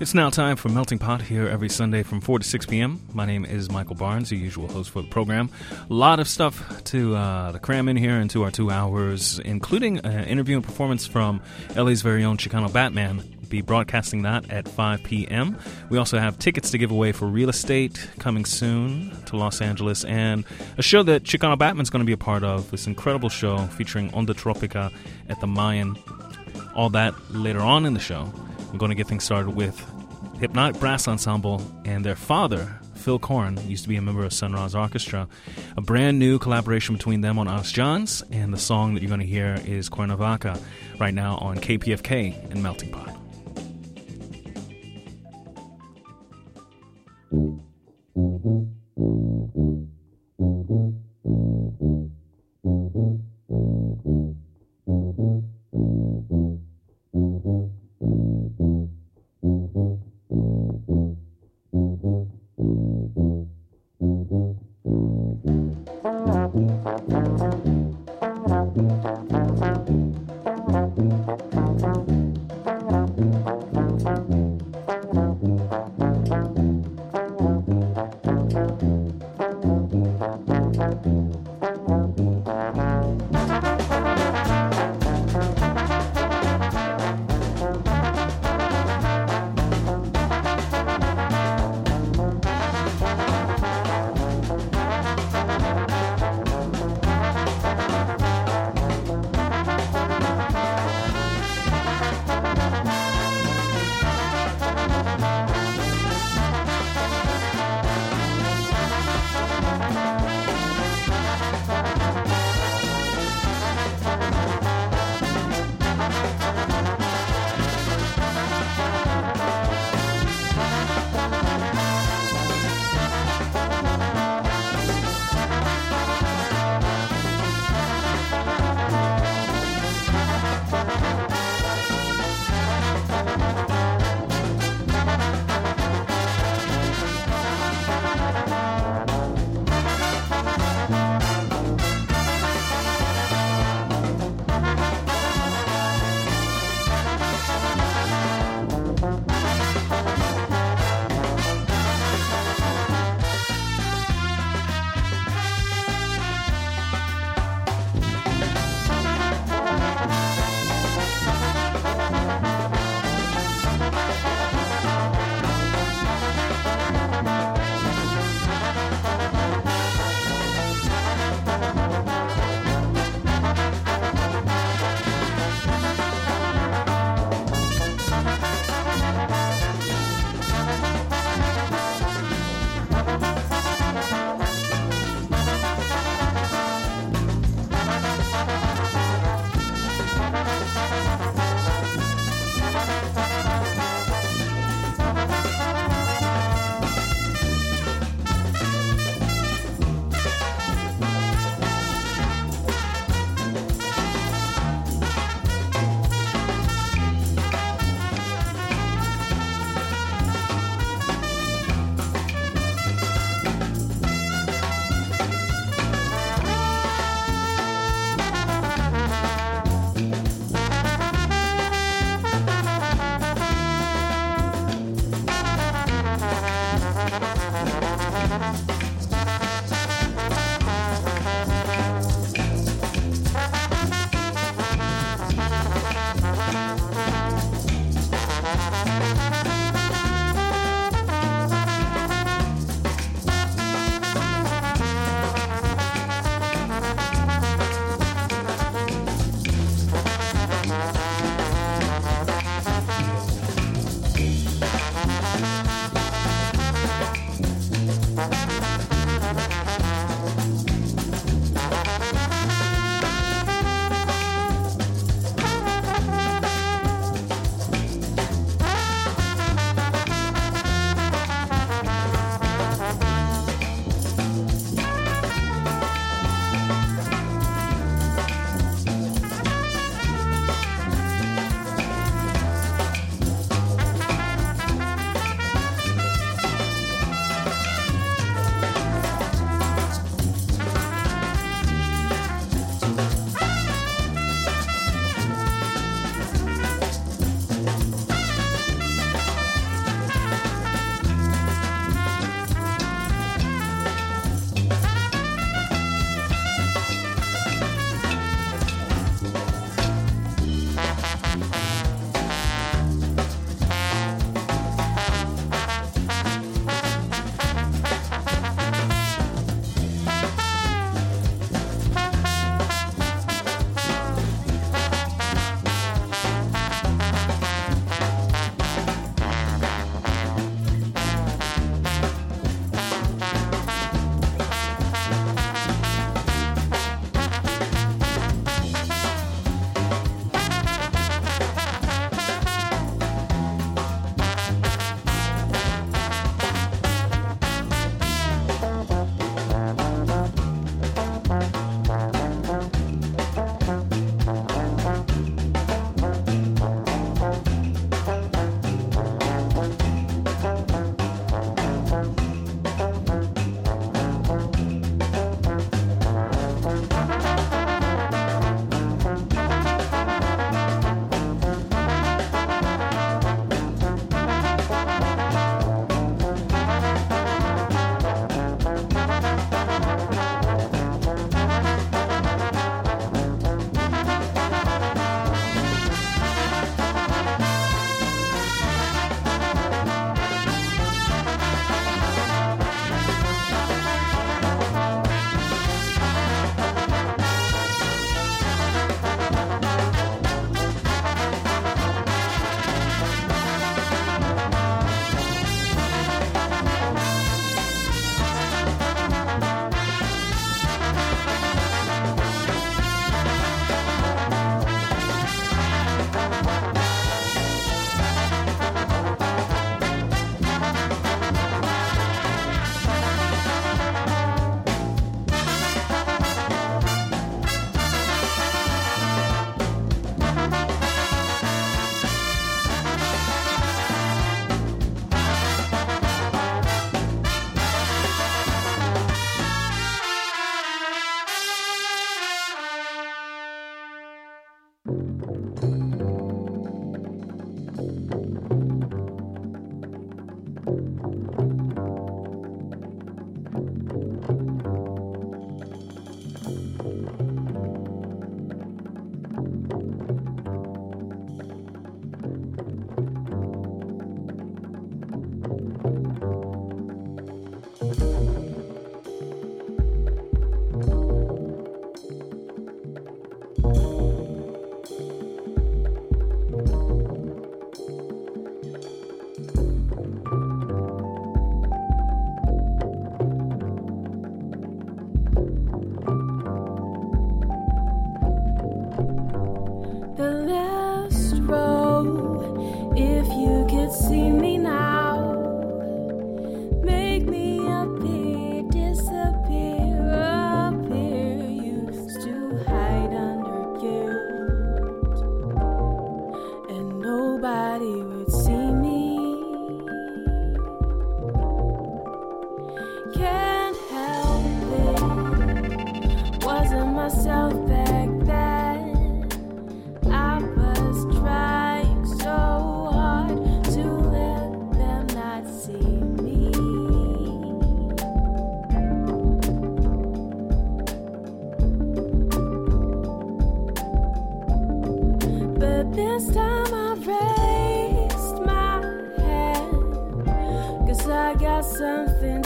It's now time for Melting Pot here every Sunday from 4 to 6 p.m. My name is Michael Barnes, the usual host for the program. A lot of stuff to cram in here into our 2 hours, including an interview and performance from LA's very own Chicano Batman. Be broadcasting that at 5 p.m. We also have tickets to give away for Real Estate coming soon to Los Angeles, and a show that Chicano Batman's going to be a part of, this incredible show featuring Onda Tropica at the Mayan. All that later on in the show. We're going to get things started with Hypnotic Brass Ensemble and their father, Phil Korn, used to be a member of Sun Ra's orchestra. A brand new collaboration between them on Os Johns, and the song that you're going to hear is Cuernavaca right now on KPFK and Melting Pot.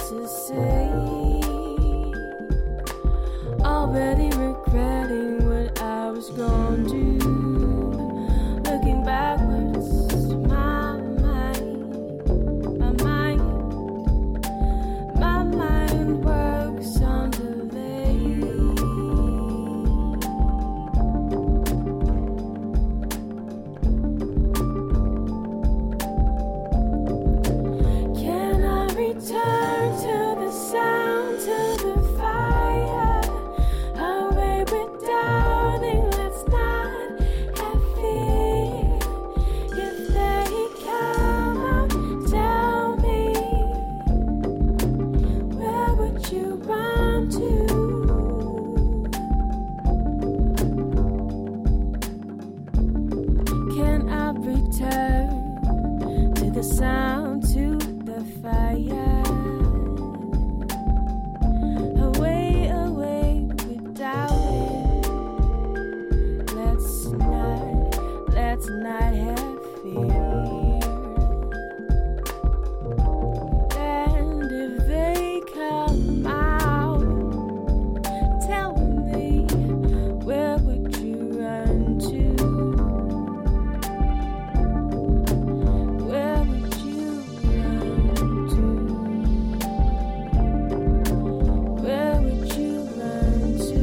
to say. Already regretting what I was gonna do. Looking backwards, my mind works on delay. Can I return to the sound, to the fire? Away with doubting, let's not have fear. If they come out, tell me, where would you run to? Can I return to the sound, to the fire? Away without it. Let's not have fear. And if they come out, tell me, where would you run to? Where would you run to? Where would you run to?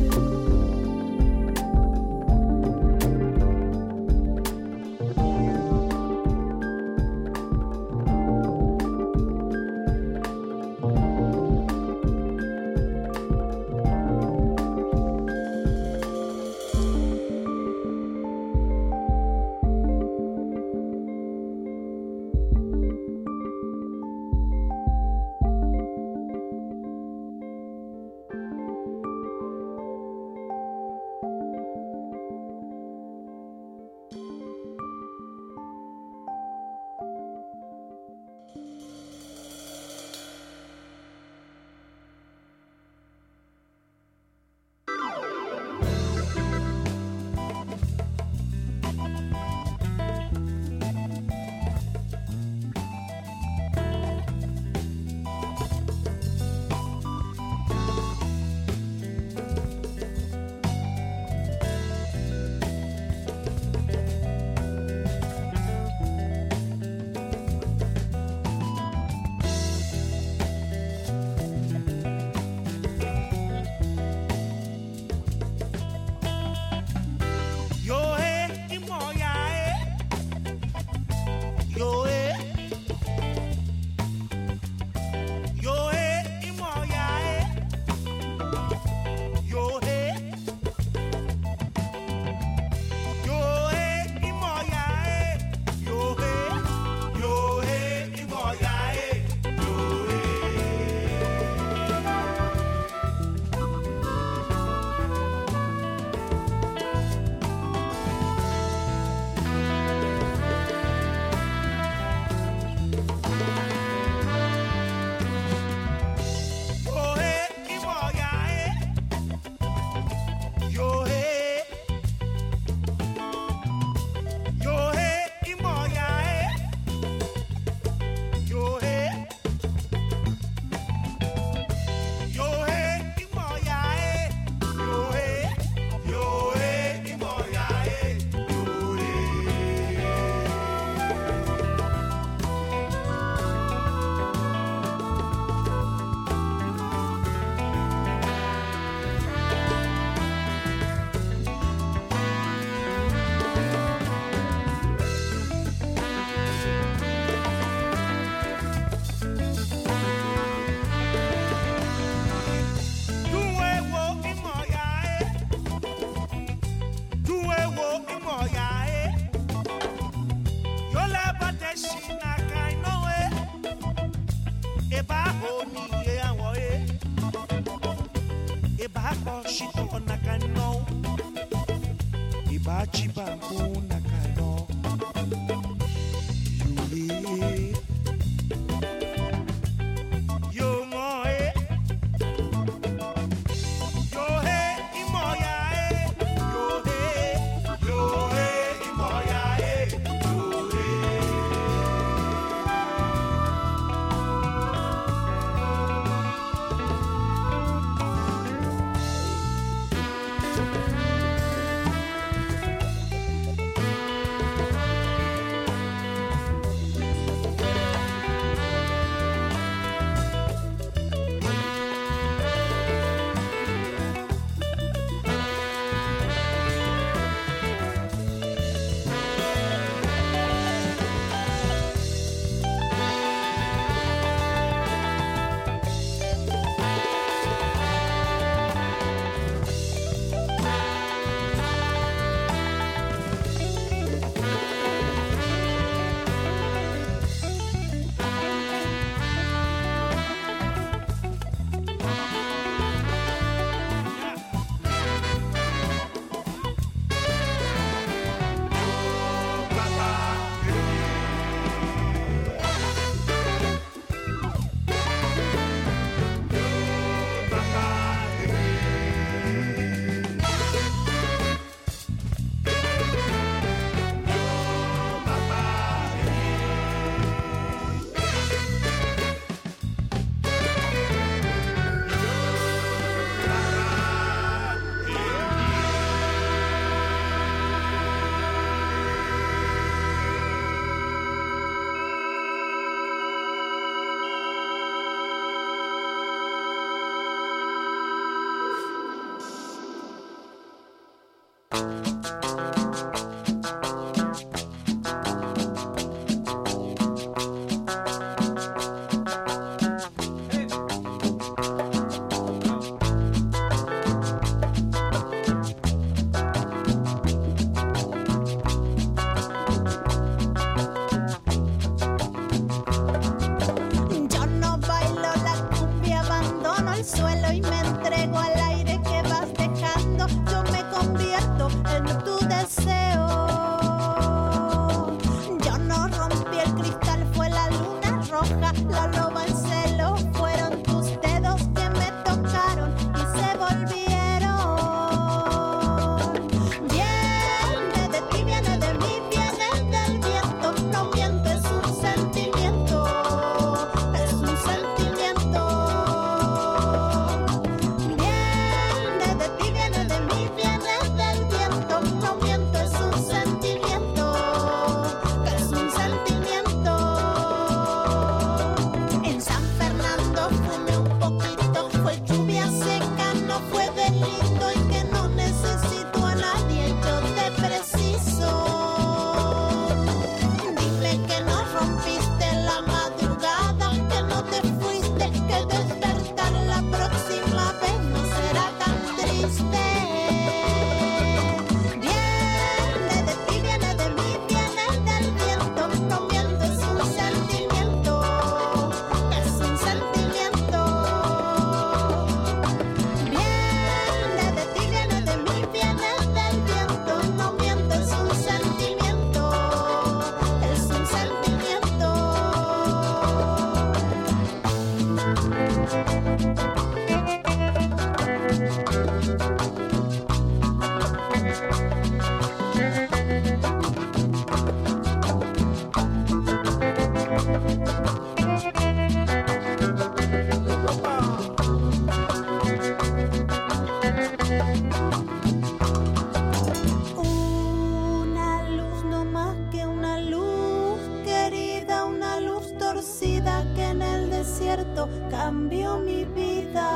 Cambió mi vida.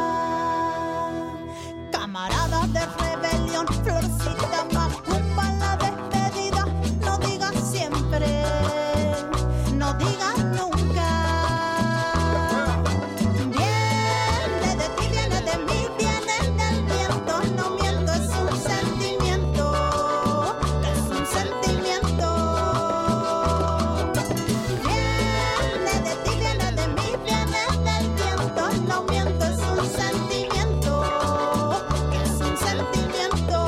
Camaradas de rebelión, florcita macumba la despedida. No digas siempre, no digas nunca. Viene de ti, viene de mí, viene del viento. No miento, es un sentimiento, es un sentimiento. Viene de ti, viene de mí, viene del viento. No miento, es un sentimiento, es un sentimiento.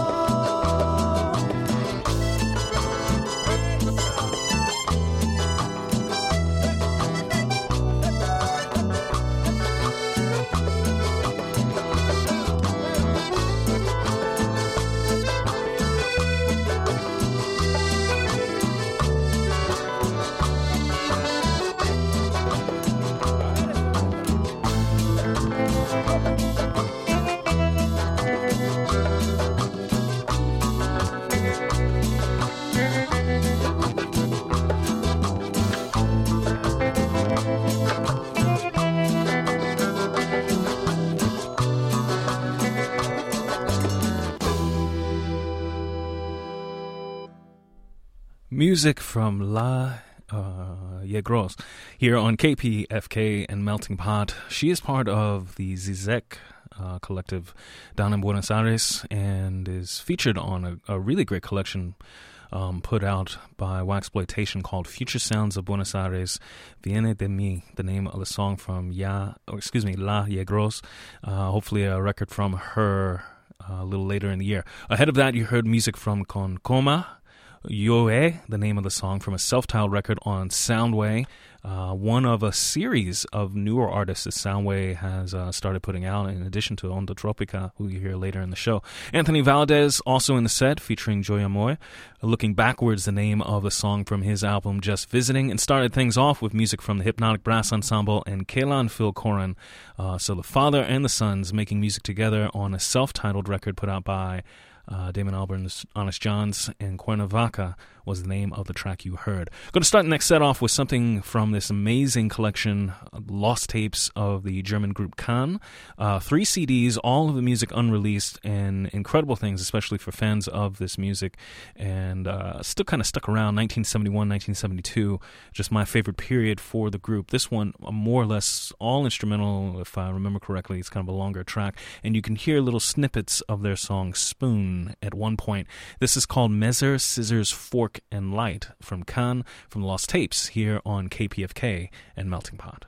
Music from La Yegros here on KPFK and Melting Pot. She is part of the Zizek collective down in Buenos Aires and is featured on a really great collection put out by Waxploitation called Future Sounds of Buenos Aires, Viene de Mi, the name of the song from La Yegros. Hopefully a record from her a little later in the year. Ahead of that, you heard music from Con Coma, Yoe, the name of the song from a self-titled record on Soundway, one of a series of newer artists that Soundway has started putting out, in addition to Onda Tropica, who you hear later in the show. Anthony Valdez also in the set, featuring Joya Moy. Looking Backwards, the name of the song from his album Just Visiting, and started things off with music from the Hypnotic Brass Ensemble and Kayla and Phil Corin. So the father and the sons making music together on a self-titled record put out by Damon Albarn's Honest Johns, and Cuernavaca was the name of the track you heard. Going to start the next set off with something from this amazing collection, Lost Tapes of the German group Can. 3 CDs, all of the music unreleased, and incredible things, especially for fans of this music, and still kind of stuck around, 1971, 1972, just my favorite period for the group. This one, more or less all instrumental, if I remember correctly. It's kind of a longer track, and you can hear little snippets of their song Spoon at one point. This is called Messer, Scissors, Fork, and Light from Can, from Lost Tapes, here on KPFK and Melting Pot.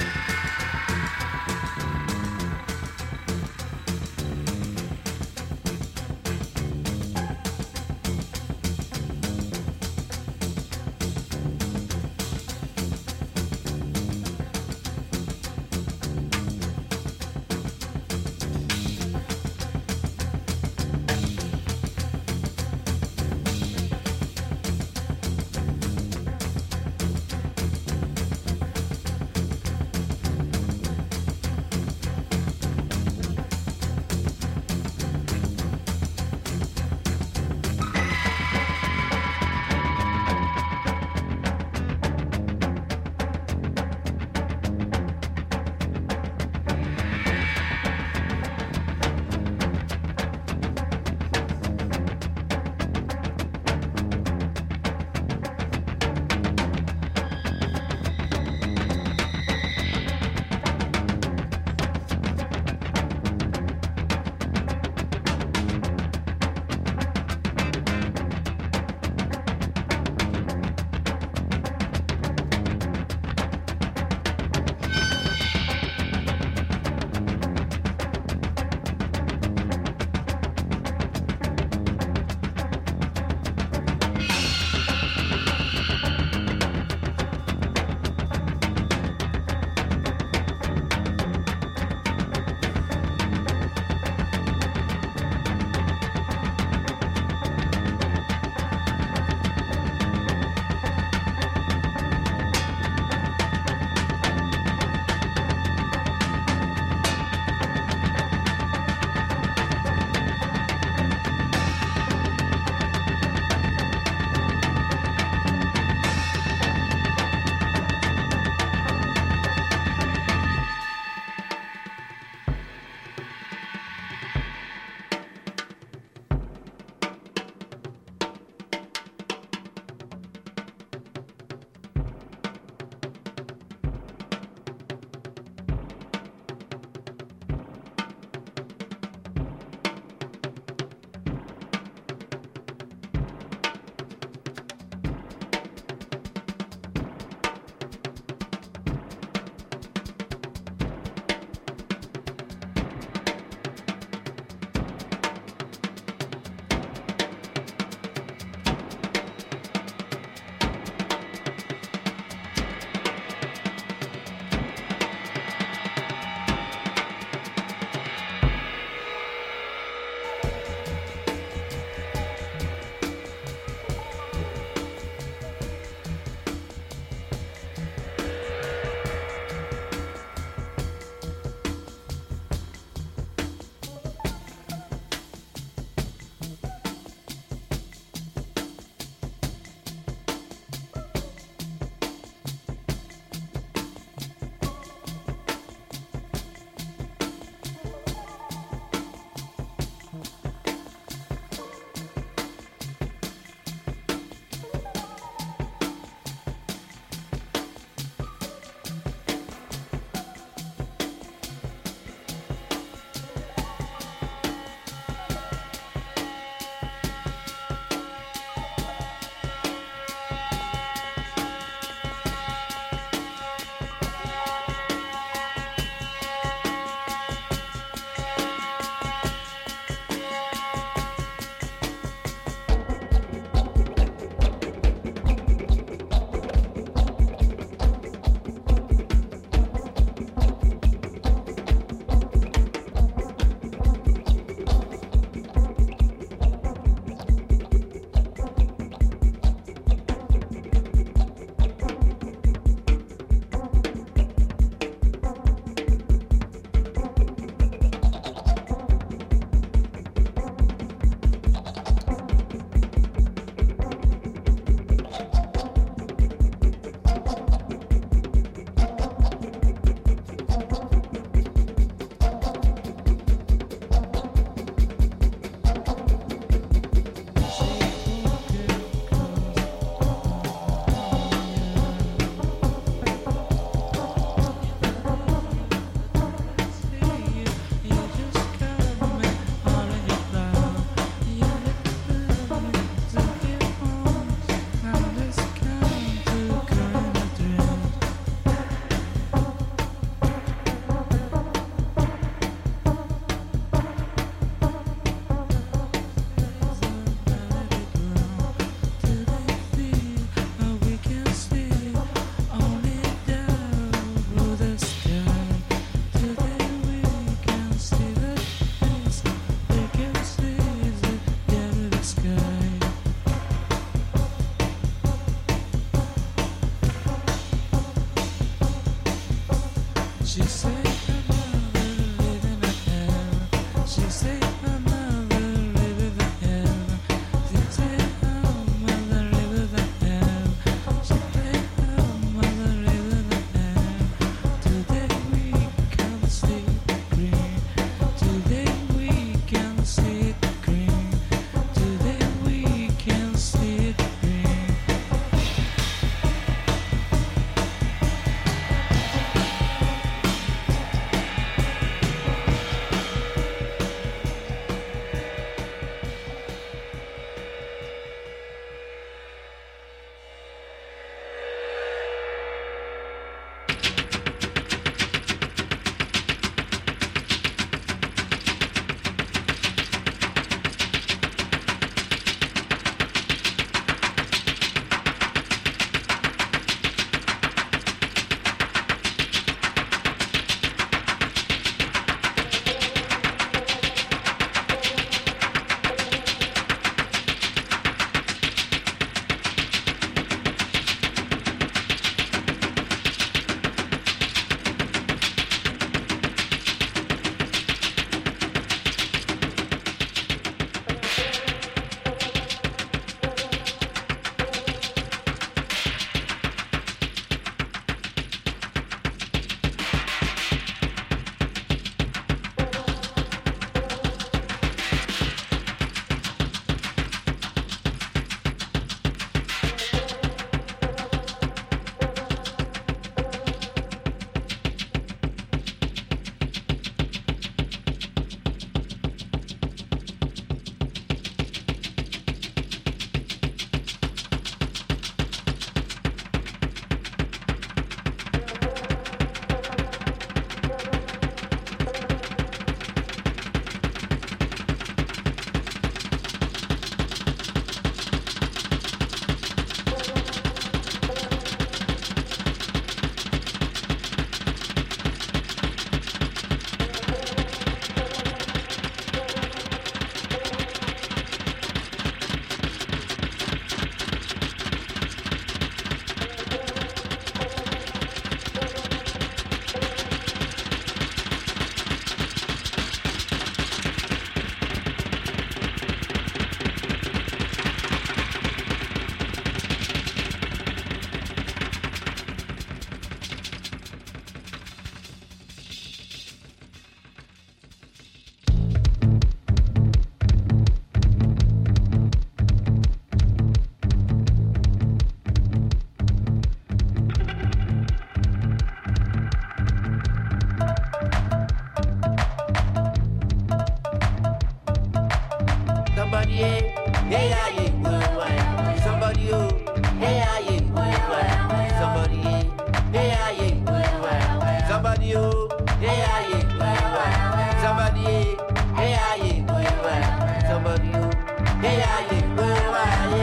Hey, yeah, yeah, worldwide. Somebody, oh. Hey, yeah, yeah, worldwide. Somebody, hey, yeah, yeah, worldwide. Somebody, oh. Hey, yeah, yeah, worldwide. Somebody, hey, yeah, yeah, worldwide. Somebody, oh. Hey, yeah, yeah, worldwide.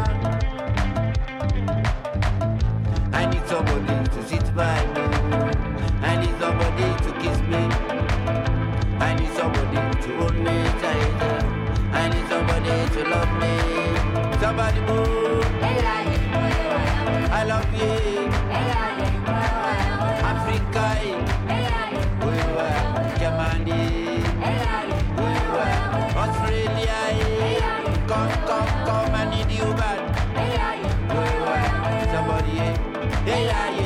I need somebody to sit by me. I need somebody to kiss me. I need somebody to hold me tight. I need somebody to love me. Somebody move. I love you. Africa. Germany. Australia. Come, come, come. I need you bad. Somebody. Hey, yeah, yeah.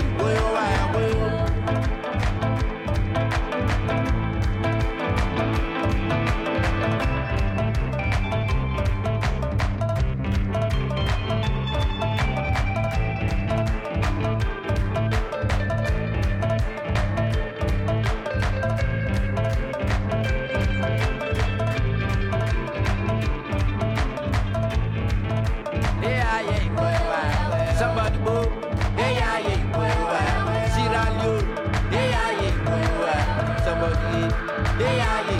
Somebody move. Hey, yeah, yeah, Sierra Leone. Hey, yeah, yeah, somebody. Hey, yeah, yeah,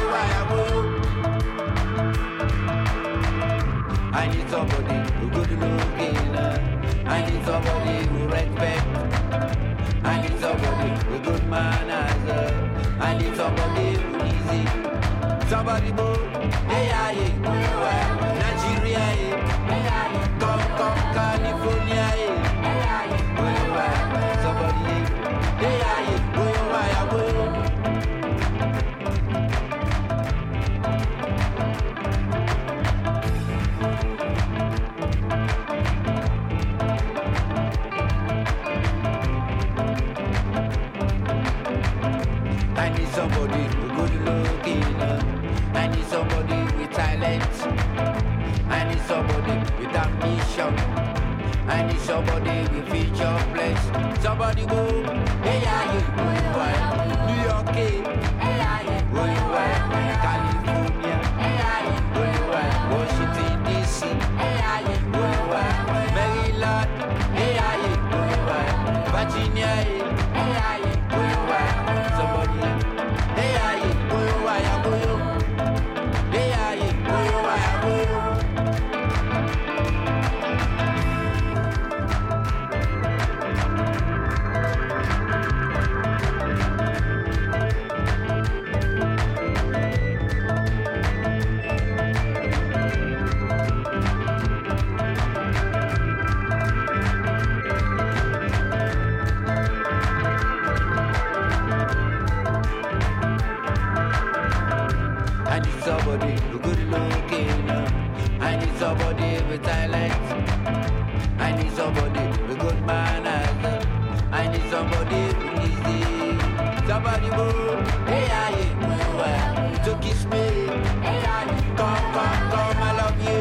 I need somebody who good looking. I need somebody who respect. I need somebody with good manners. I need somebody who easy. Somebody move. Hey, yeah, yeah, Nigeria. Come, come, California. Somebody, hey, I need somebody who good looking. I need somebody with talent. I need somebody with ambition. I need somebody with future place. Somebody go, hey, yeah, New York, California, Washington DC, Maryland, Virginia, somebody, hey, I need somebody who good looking. I need somebody with talent. I need somebody with good manners. I need somebody who easy. Somebody move, hey, to kiss me. Come, come, come, I love you.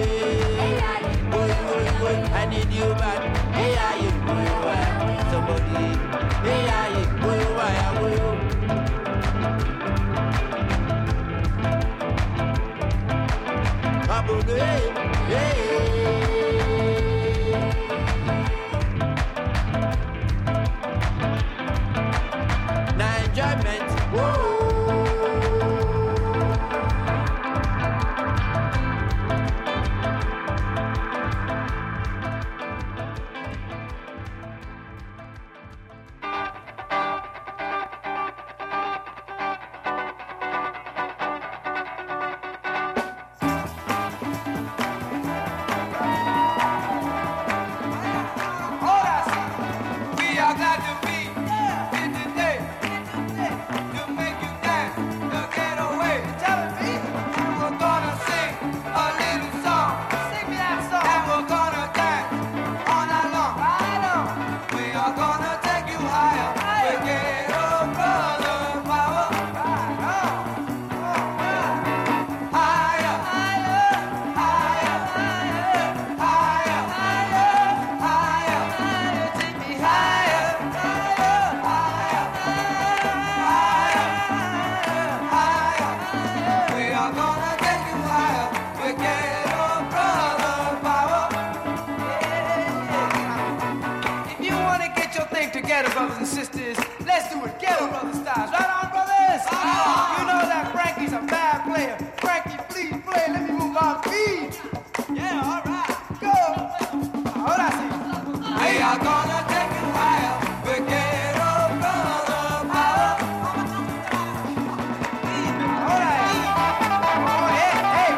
I need you back. Hey, somebody, hey, enjoyment, whoa. You know that Frankie's a bad player. Frankie, please play. Let me move on, please. Yeah, all right. Go. Hold on, see. We are gonna take you higher. We get over the power. All right. Oh, hey, hey.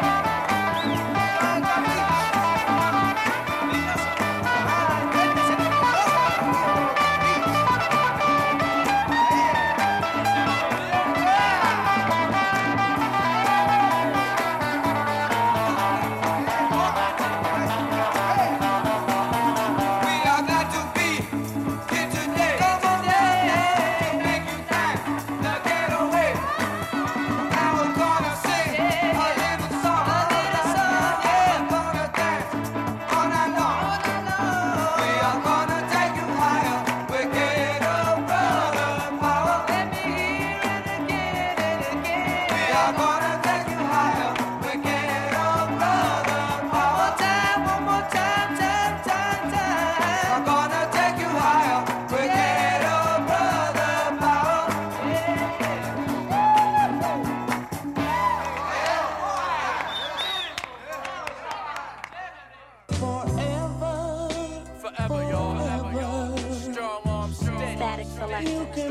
Static Selector.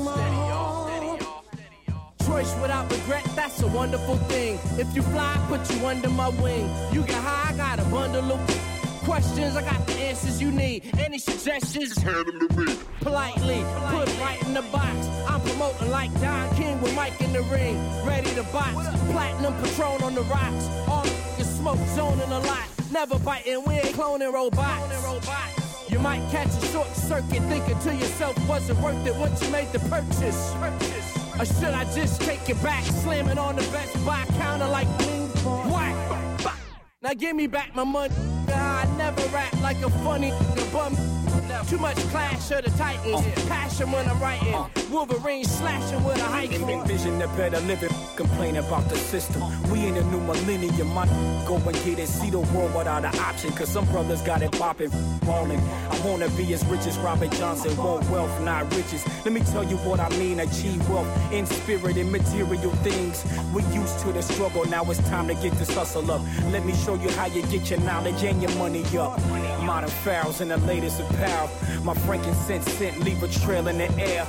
Choice without regret, that's a wonderful thing. If you fly, I put you under my wing. You get high, I got a bundle of questions, I got the answers you need. Any suggestions? Hand them to me. Politely, put right in the box. I'm promoting like Don King with Mike in the ring. Ready to box, platinum Patron on the rocks. All the smoke zoning a lot. Never biting, we ain't cloning robots. You might catch a short circuit thinking to yourself, was it worth it once you made the purchase? Or should I just take it back, slamming on the Best Buy counter like bling, whack, bah. Now give me back my money. I never rap like a funny bum. Too much Clash of the Titans. Passion when I'm writing. Wolverine slashing with a hike. Envision the better living. Complain about the system. We in a new millennium. I go and get it. See the world without an option. Cause some brothers got it popping. Falling. I wanna be as rich as Robert Johnson. Want wealth, not riches. Let me tell you what I mean. Achieve wealth in spirit and material things. We used to the struggle. Now it's time to get this hustle up. Let me show you how you get your knowledge and your money up. Modern pharaohs and the latest apparel. My frankincense scent leave a trail in the air.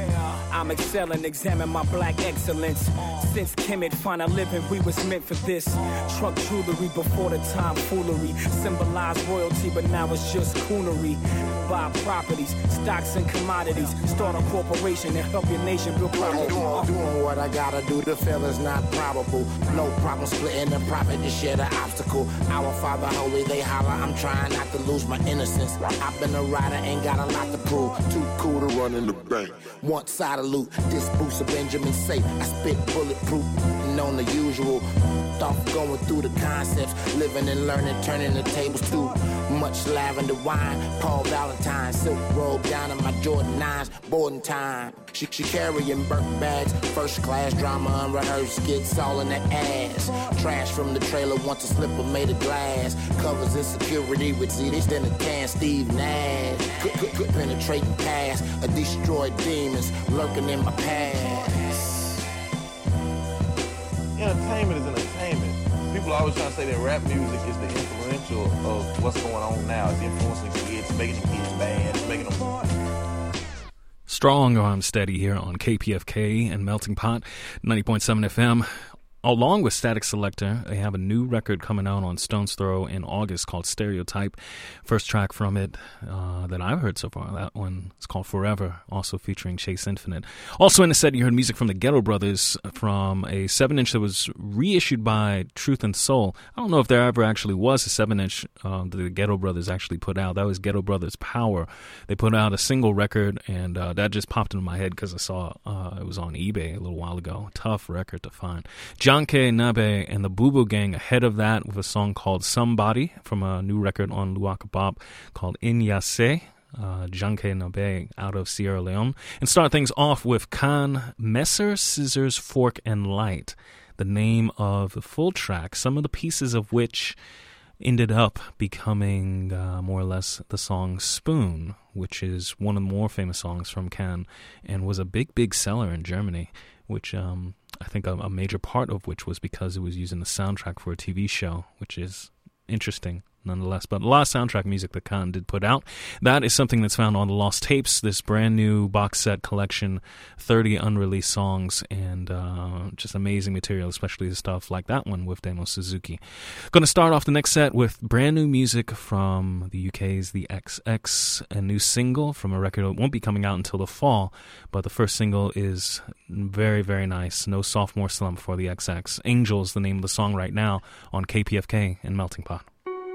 I'm excelling, examine my black excellence. Since Kemet find a living, we was meant for this. Truck jewelry before the time foolery. Symbolized royalty, but now it's just coonery. Buy properties, stocks and commodities. Start a corporation and help your nation build property. Doing what I gotta do, the feeling's not probable. No problem splitting the profit to share the obstacle. Our Father Holy, they holler, I'm trying not to lose my innocence. I've been a rider, ain't got a lot to prove. Too cool to run in the bank. One side of loot, this boost of Benjamin safe. I spit bulletproof, and on the usual. Off going through the concepts, living and learning, turning the tables too. Much lavender wine, Paul Valentine, silk robe down in my Jordan 9s, boarding time. She carrying Burke bags, first class drama, unrehearsed skits all in the ass. Trash from the trailer, once a slipper made of glass. Covers insecurity with CDs, then a can Steve Nash. Good penetrating past, a destroyed demons lurking in my past. Entertainment is entertainment. People are always trying to say that rap music is the influential of what's going on now. It's influencing kids, making the kids bad, it's making them... Strong Arm Steady here on KPFK and Melting Pot 90.7 FM. Along with Static Selector, they have a new record coming out on Stone's Throw in August called Stereotype. First track from it that I've heard so far, that one is called Forever, also featuring Chase Infinite. Also in the set, you heard music from the Ghetto Brothers from a 7-inch that was reissued by Truth and Soul. I don't know if there ever actually was a 7-inch that the Ghetto Brothers actually put out. That was Ghetto Brothers Power. They put out a single record, and that just popped into my head because I saw it was on eBay a little while ago. Tough record to find. Janke Nabe and the Boo Boo Gang ahead of that with a song called Somebody from a new record on Luaka Bop called Inyase. Janke Nabe out of Sierra Leone. And start things off with Khan Messer, Scissors, Fork, and Light. The name of the full track, some of the pieces of which ended up becoming more or less the song Spoon, which is one of the more famous songs from Can, and was a big seller in Germany, which I think a major part of which was because it was used in the soundtrack for a TV show, which is interesting nonetheless. But a lot of soundtrack music that Can did put out. That is something that's found on the Lost Tapes, this brand new box set collection, 30 unreleased songs, and just amazing material, especially the stuff like that one with Demo Suzuki. Going to start off the next set with brand new music from the UK's The XX, a new single from a record that won't be coming out until the fall, but the first single is very nice. No sophomore slump for the XX. Angels, the name of the song right now on KPFK and Melting Pot.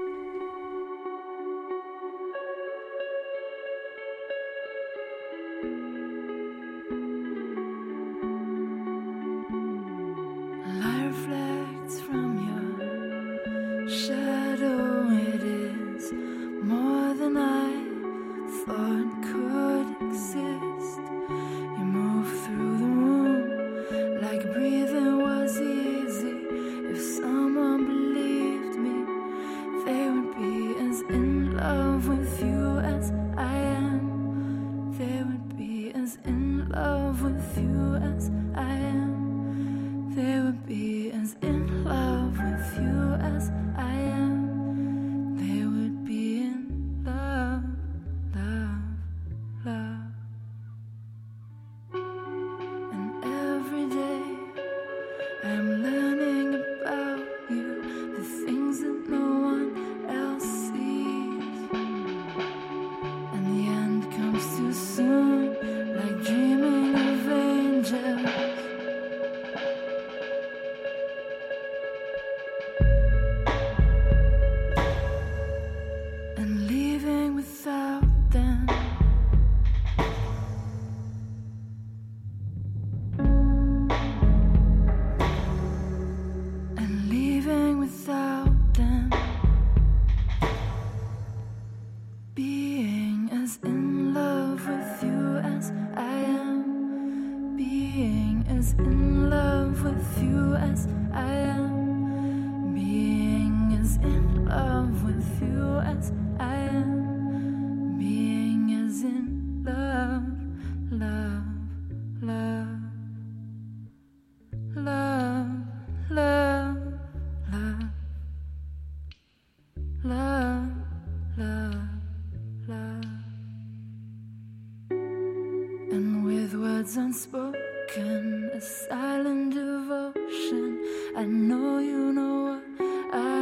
Unspoken, a silent devotion. I know you know what I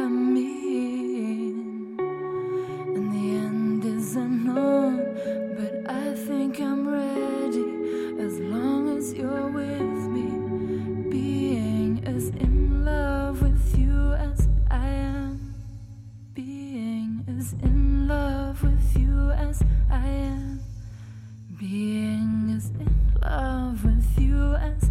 mean. And the end is unknown, but I think I'm ready as long as you're with me. Being as in love with you as I am. Being as in love with you as I am. Being as in love with you as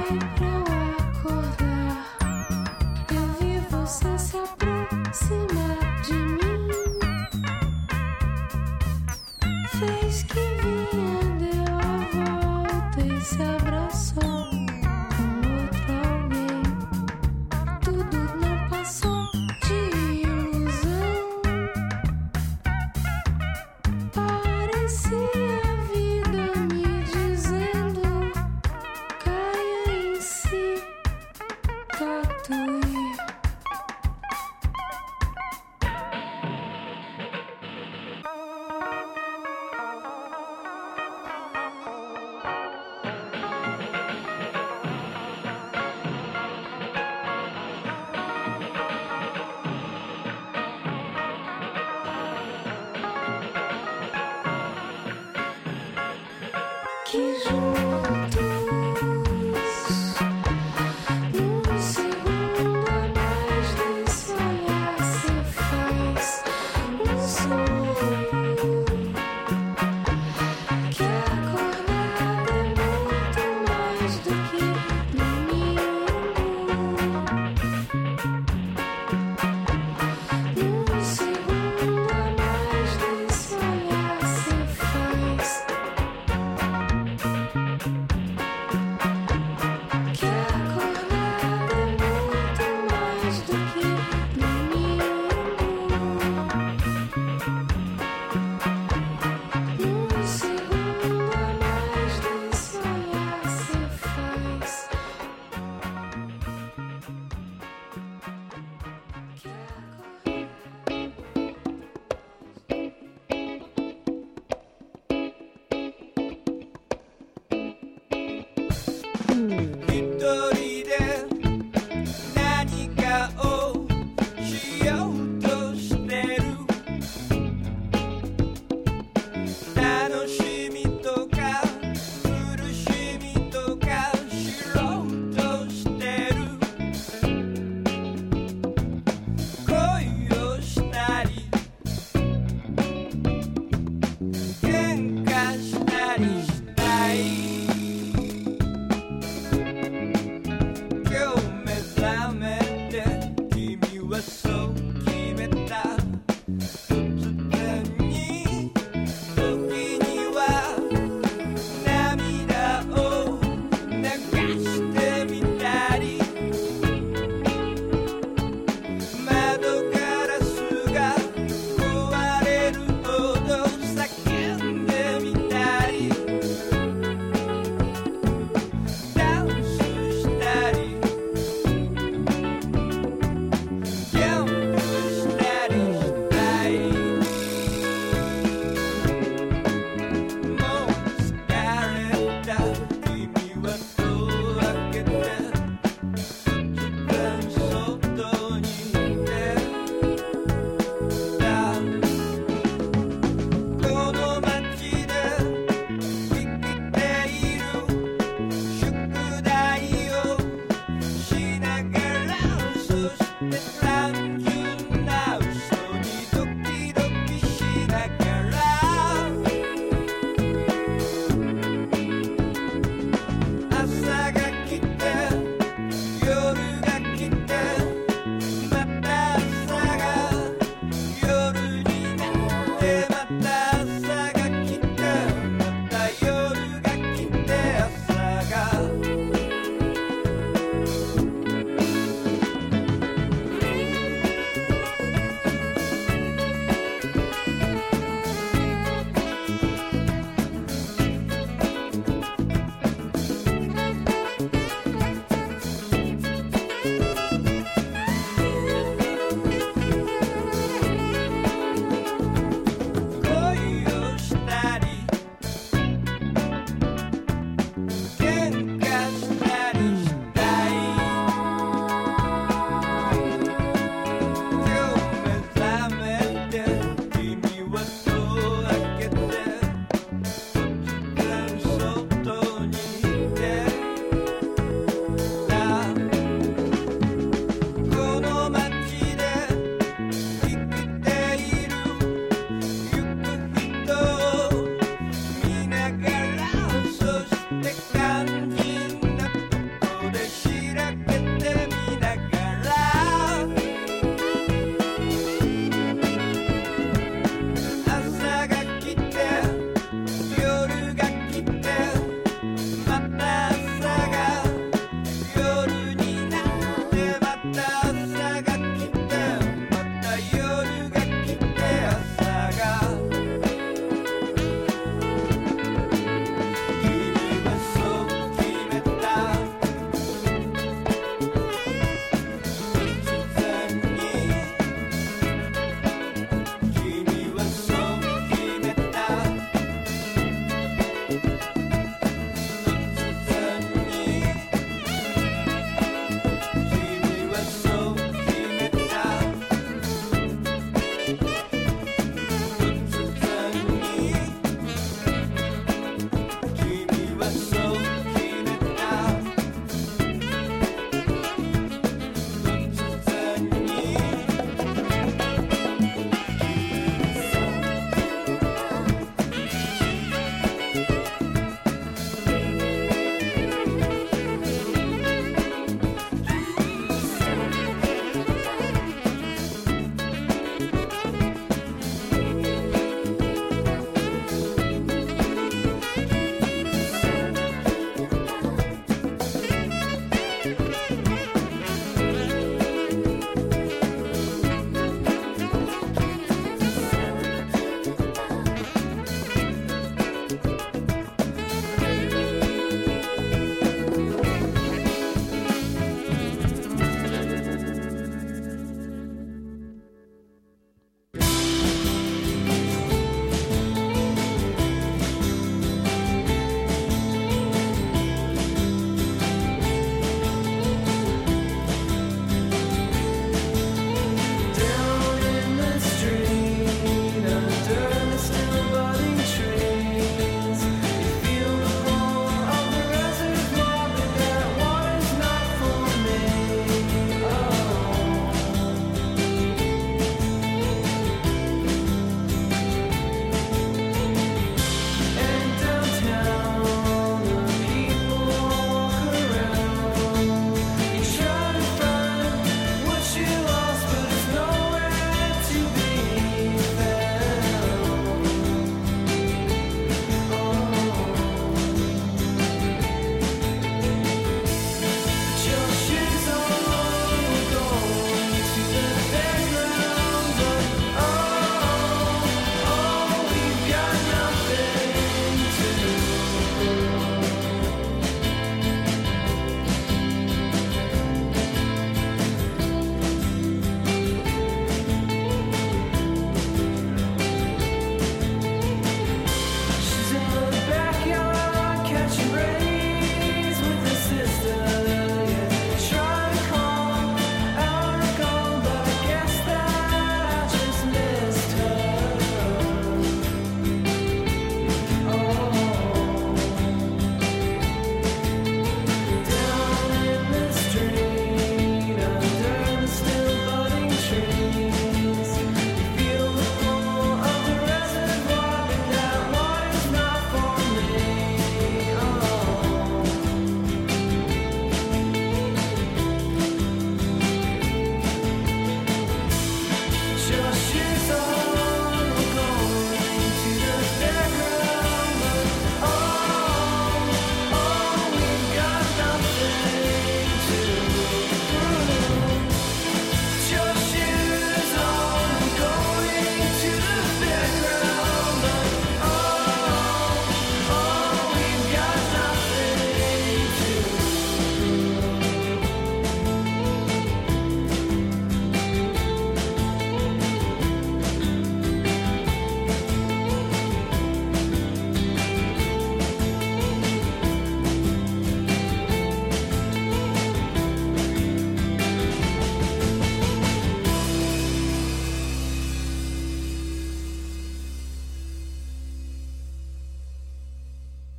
pra eu acordar. Eu vi você se aproximar de mim. Fez que vinha, deu a volta e se abraçou com outro alguém. Tudo não passou de ilusão. Parecia a vida me dizendo: caia em si, Tatuí. Que juntos, num segundo a mais desse olhar se faz um sonho. Que acordar é muito mais do que domingo. Num segundo a mais desse olhar se faz. Que acordar é muito mais do que domingo. Num segundo a mais desse olhar se faz. Que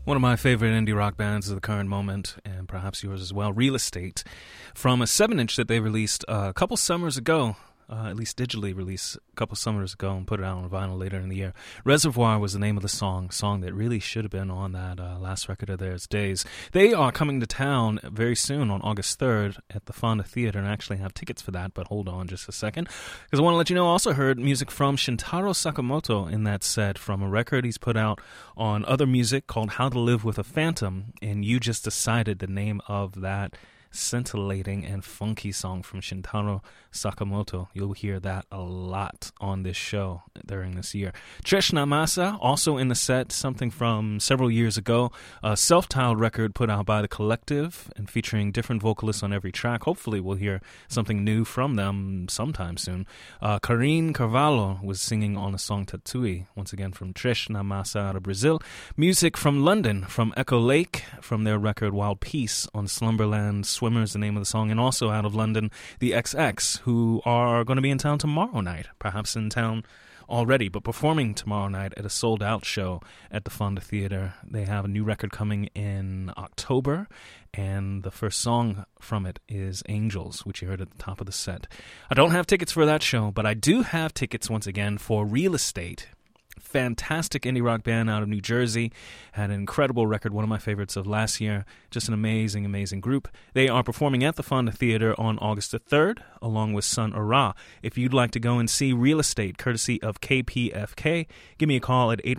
One of my favorite indie rock bands of the current moment, and perhaps yours as well, Real Estate, from a 7-inch that they released a couple summers ago, at least digitally released a couple summers ago and put it out on vinyl later in the year. Reservoir was the name of the song that really should have been on that last record of theirs, Days. They are coming to town very soon on August 3rd at the Fonda Theater, and I actually have tickets for that, but hold on just a second, because I want to let you know I also heard music from Shintaro Sakamoto in that set from a record he's put out on Other Music called How to Live with a Phantom, and You Just Decided, the name of that scintillating and funky song from Shintaro Sakamoto. You'll hear that a lot on this show during this year. Trish Namasa, also in the set, something from several years ago, a self-titled record put out by The Collective and featuring different vocalists on every track. Hopefully we'll hear something new from them sometime soon. Karine Carvalho was singing on the song Tatui, once again from Trish Namasa out of Brazil. Music from London, from Echo Lake, from their record Wild Peace on Slumberland Swimmers, the name of the song, and also out of London, the XX, who are going to be in town tomorrow night, perhaps in town already, but performing tomorrow night at a sold-out show at the Fonda Theater. They have a new record coming in October, and the first song from it is Angels, which you heard at the top of the set. I don't have tickets for that show, but I do have tickets, once again, for Real Estate. Fantastic indie rock band out of New Jersey. Had an incredible record, one of my favorites of last year. Just an amazing, amazing group. They are performing at the Fonda Theater on August the 3rd, along with Sun Ra. If you'd like to go and see Real Estate, courtesy of KPFK, give me a call at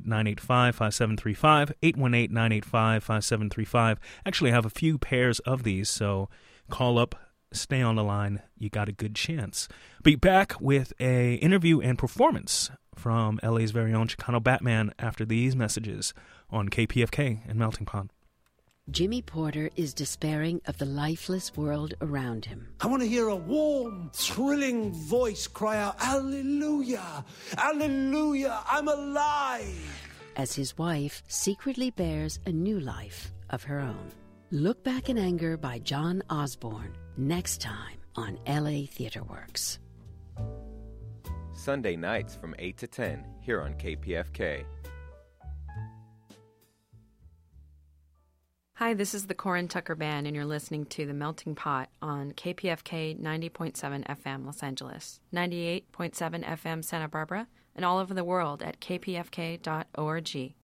818-985-5735, 818-985-5735. Actually, I have a few pairs of these, so call up, stay on the line. You got a good chance. Be back with a interview and performance from LA's very own Chicano Batman after these messages on KPFK and Melting Pot. Jimmy Porter is despairing of the lifeless world around him. I want to hear a warm, thrilling voice cry out, "Hallelujah! Hallelujah! I'm alive!" As his wife secretly bears a new life of her own. Look Back in Anger by John Osborne, next time on LA Theater Works. Sunday nights from 8 to 10 here on KPFK. Hi, this is the Corin Tucker Band, and you're listening to The Melting Pot on KPFK 90.7 FM Los Angeles, 98.7 FM Santa Barbara, and all over the world at kpfk.org.